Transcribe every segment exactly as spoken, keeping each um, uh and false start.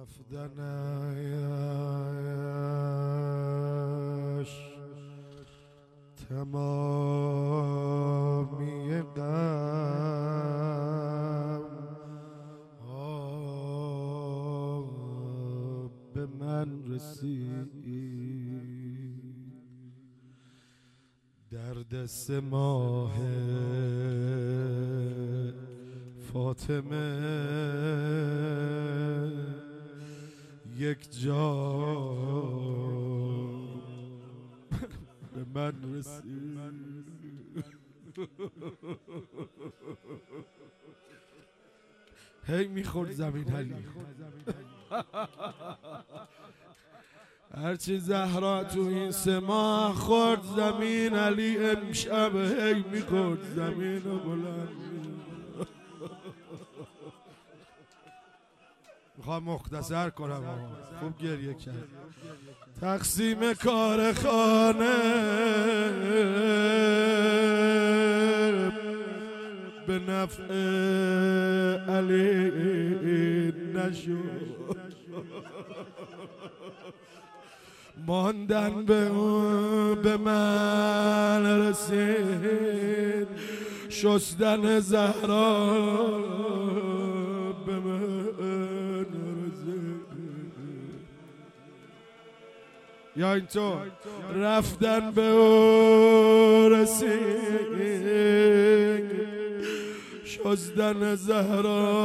رفتنش تمامی غم به من رسید، در دست ماه فاطمه یک جا به من رسید. هی میخورد زمین علی، هرچی زهرا تو این سه ماه خورد زمین علی امشب هی میخورد زمین و بلند. میخوام مختصر کنم، خوب گریه کرد. تقسیم کار خانه به نفع علی نشد، ماندن به اون به من رسید، شستن زهرا به من رسید. یا اینطور رفتن به اون رسید، شستن زهرا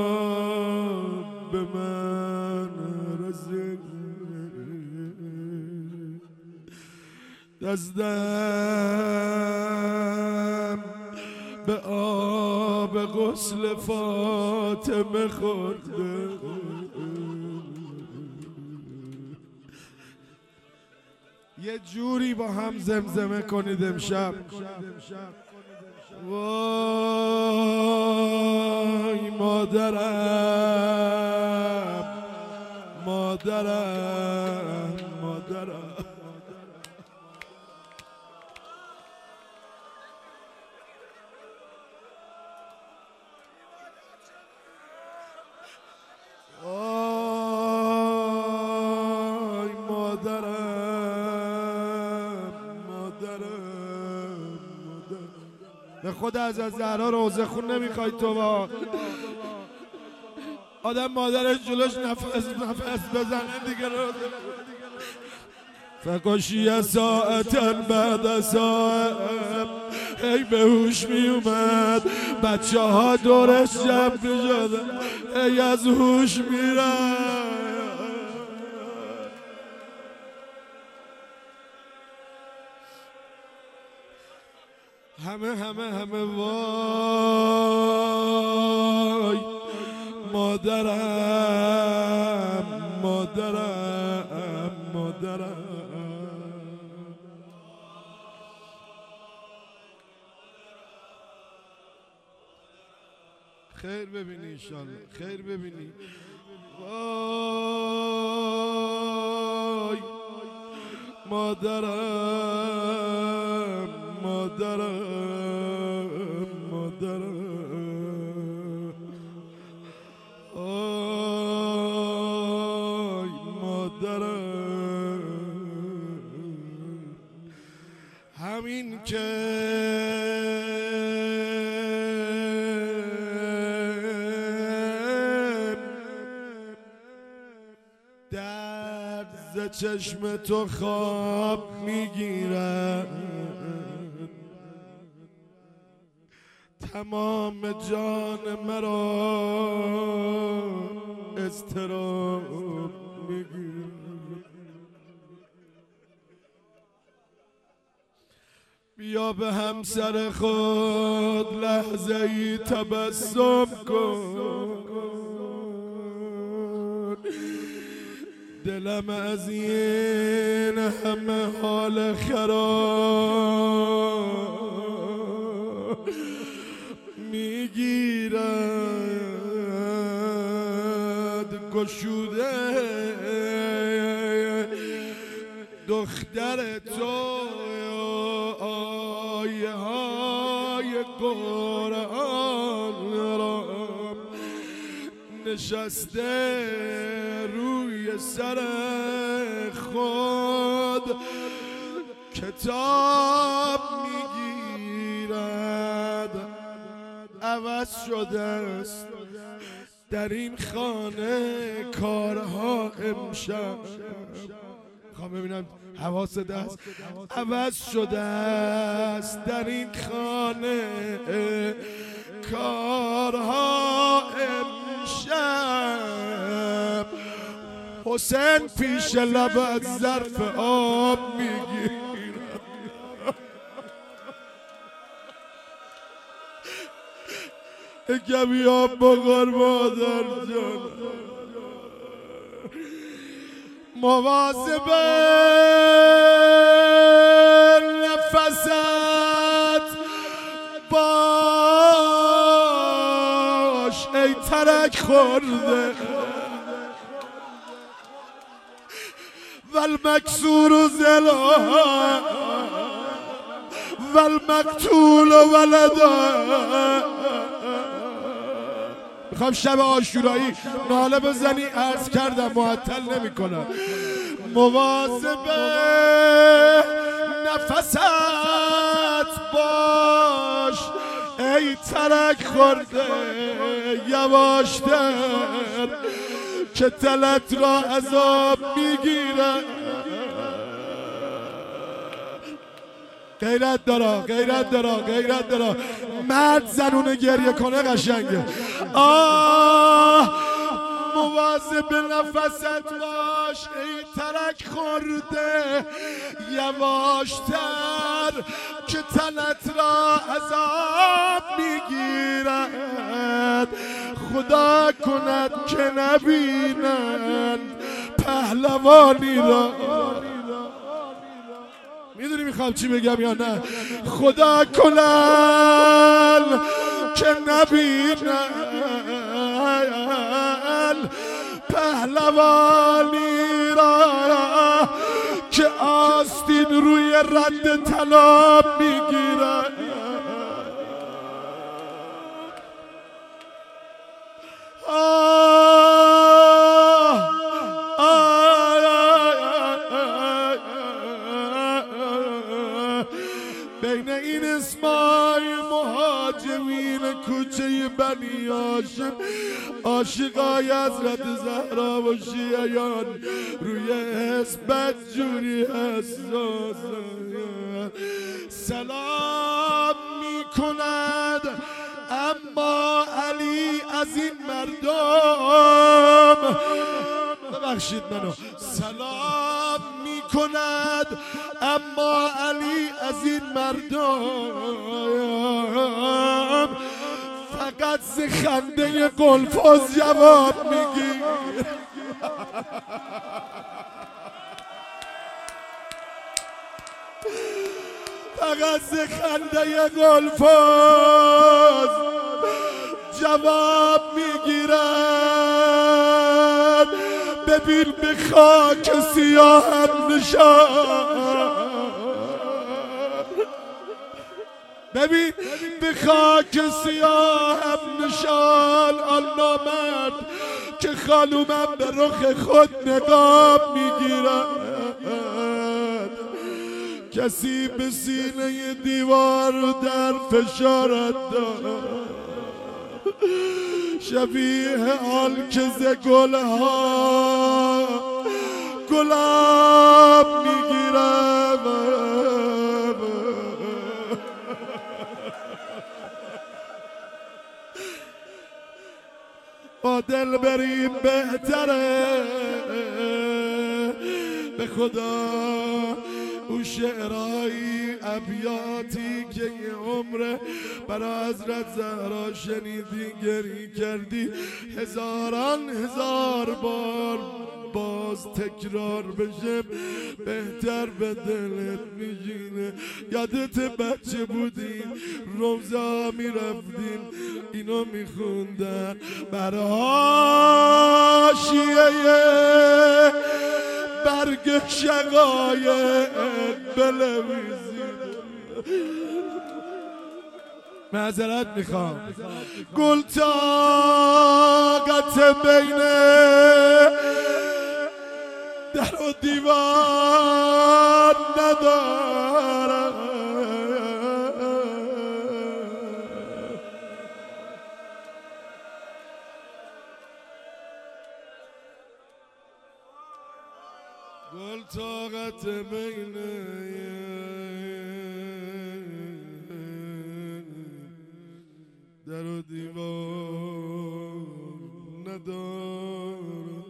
به من رسید. دستم به آب غسل فاطمه خورده، یه جوری با هم زمزمه کنید امشب. وای مادرم مادرم مادرم، آی مادرم مادرم مادرم. به خود از زهرا روزه خون نمیخوای تو؟ با آدم مادرش جلوش نفس نفس بزنه دیگه روزه. فکاشی ساعتا بعد ساعت ای به هوش می اومد، بچه ها دورش جمع می شدن، ای از هوش می رفت. همه همه همه وای مادرم مادرم مادرم. خیر ببینی انشالله، خیر ببینی. وای مادرم مادرم مادرم، آی مادرم. همین که درد ز چشم تو خواب میگیرد، تمام جان مرا اضطراب میگیرد. بیا به همسر خود لحظه ای تبسم کن، دلم از این همه حال خراب میگیرد. گشوده دختر تو آیه های قرآن را نشسته روی سر خود کتاب میگیرد. عوض شده است در این خانه کارها امشب. خوام ببینم حواست هست. عوض شده است در این خانه کارها امشب. حسین پیش لب از ظرف آب میگیرد. کمی آب بخور مادر جان. مواظب نفست باش ای ترک خورده والمکسور زلا والمقتول ولدا. میخوام شب عاشورایی ناله بزنی، عرض کردم معطل نمی کنم. مواظب نفست باش ای ترک خورده یواشتر که تلت را عذاب میگیره. غیرت دارا غیرت دارا غیرت دارا. مرد زنونه گریه کنه قشنگه. آه مواظب نفست باش ای ترک خورده یواشتر که تنت را عذاب میگیرد. خدا کند که نبینند پهلوانی را. میدونی میخوام چی بگم یا نه؟ خدا کنن که نبینن پهلوانی را که آستین روی رد طلا میگیرن. بین این اسمای مهاجمین کوچه بنی هاشم عاشقای حضرت زهرا و شیعیان روی حس بدجوری حساسن. سلام می کند اما علی از این مردم ببخشید منو سلام می کند اما علی از این مردم فقط ز خنده گلفاز جواب میگی. فقط ز خنده گلفاز جواب میگیرد. ببین به خاک سیاهم نشان، ببین به خاک سیاهم نشان آن نامرد که خانومم به رخ خود نقاب میگیرد. کسی به سینه دیوار در فشارت داد شبیه آن که ز گلها گلاب میگیرم. با دل بریم بهتره به خدا. او شعرهایی ابیاتی که یه عمره برای حضرت زهرا شنیدی گری کردی هزاران هزار بار باز تکرار بشه بهتر به دلت میشینه. یادت بچه بودیم روزا میرفتیم اینو میخوندن برای حاشیه برگ شقایق بنویسید. معذرت میخوام. گل طاقت بین در و دیوار ندارم، گل طاقت بین در و دیوار ندارد،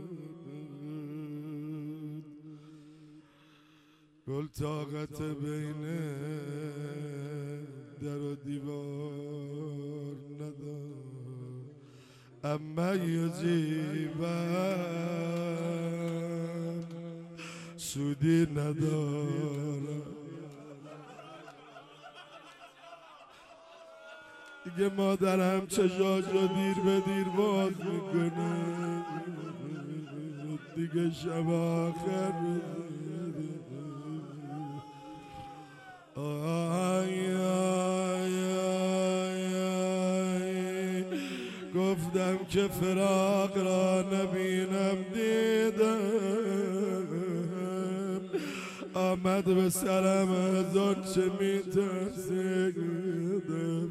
گل طاقت بین در و دیوار ندارد. اما یجیبم سودی ندارد. دیگه مادرم چشاش رو دیر به دیر باز میکنه، دیگه شب آخر آی آی آی آی گفتم که فراق را نبینم دیدم، آمد به سرم از آن چه میترسیدم.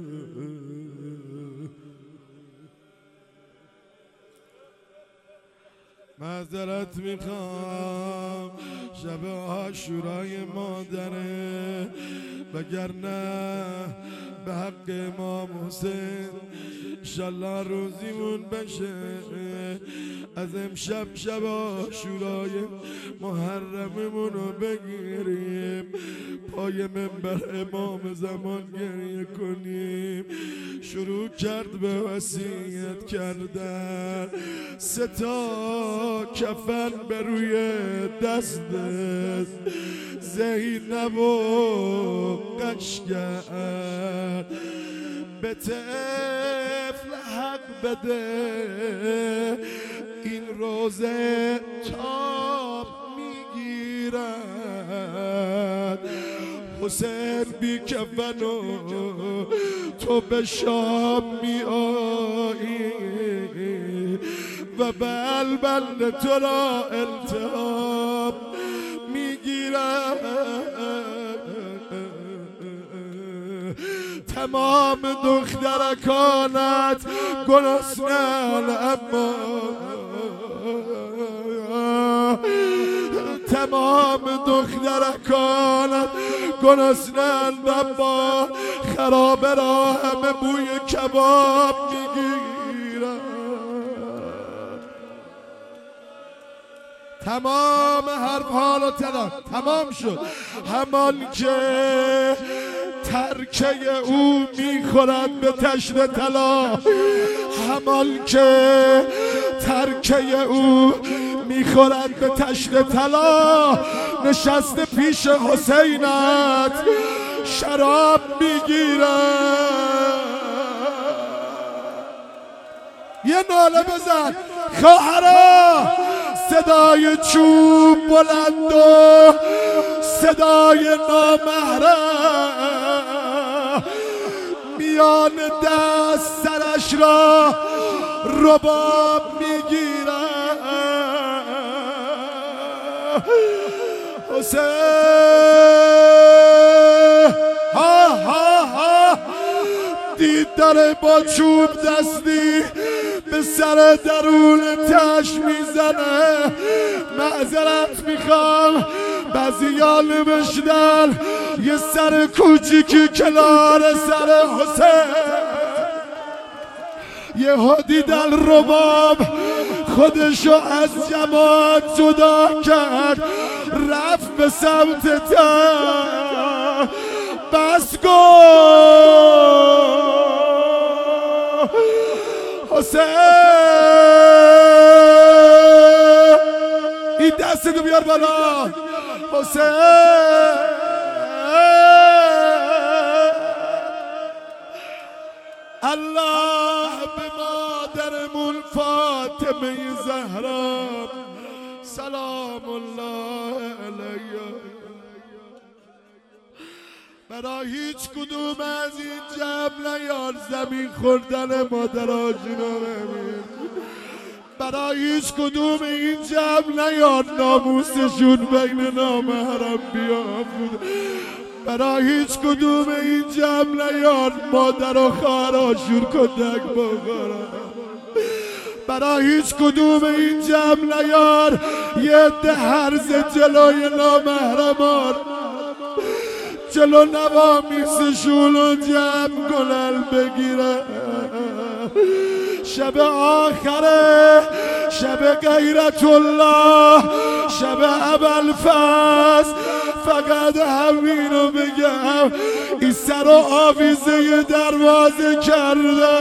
معذرت میخوام، شب عاشورای مادره، وگرنه به حق امام حسین انشالله روزیمون بشه. از امشب شب عاشورای محرممون رو بگیریم، پای منبر امام زمان گریه کنیم. شروع کرد به وصیت کردن، سه تا کفن به روی دست زینب و قشگر، به طفل حق بده این روزه تاب میگیرد. حسین بی کفن و تو به شام می آیی و بلبل تو را التهاب میگیرد. تمام دخترکانت گرسنه‌اند، اما تمام دخترکانت گرسنه‌اند، اما خرابه را همه بوی کباب میگیرند. تمام حرف حالا تمام تمام شد. همان که ترکه او میخورد به تشنه طلا، همان که ترکه او میخورد به تشنه طلا، نشسته پیش حسینت شراب میگیرد. یه ناله بزن خواهرا، صدای چوب بلند و صدای نامحرم، میان دست سرش را رباب میگیرد. حسین ها ها ها دید داره با چوب دستی به سر درون تش میزنه. معذرت میخوام، بعضی‌ها نوشتن یه سر کوچیکی کنار سر حسین، یه ها دیدن رباب خودشو از جماعت جدا کرد، رفت به سمت تن. بس گفت حسین این دستتو بیار بالا. حسین الله به مادرمون فاطمه زهرا سلام الله علیها. برای هیچ کدوم از این جمع نیار زمین خوردن مادراشون رو ببین. برای هیچ کدوم این جمع نیار ناموسشون بین نامحرم بیافت. برای هیچ کدوم این جمع نیار مادر و خواهراشون کتک بخورن. برای هیچ کدوم این جمع نیار یه عده هرز جلوی نامحرمان جلو نوامیسشون رو جمع کنن بگیره. شب آخره، شب غیرت الله، شب ابوالفضل، فقط همینو بگم این سر و آویزه دروازه کرده،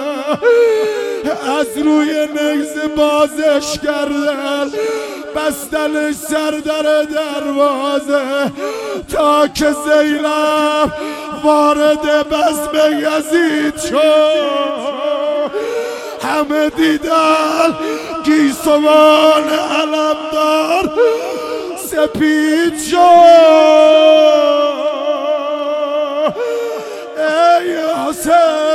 از روی نگز بازش کردن، بستنش سر در دروازه تا که زینب وارد بزم یزید شد. همه دیدن گیسوان علمدار سپید شد. ای حسین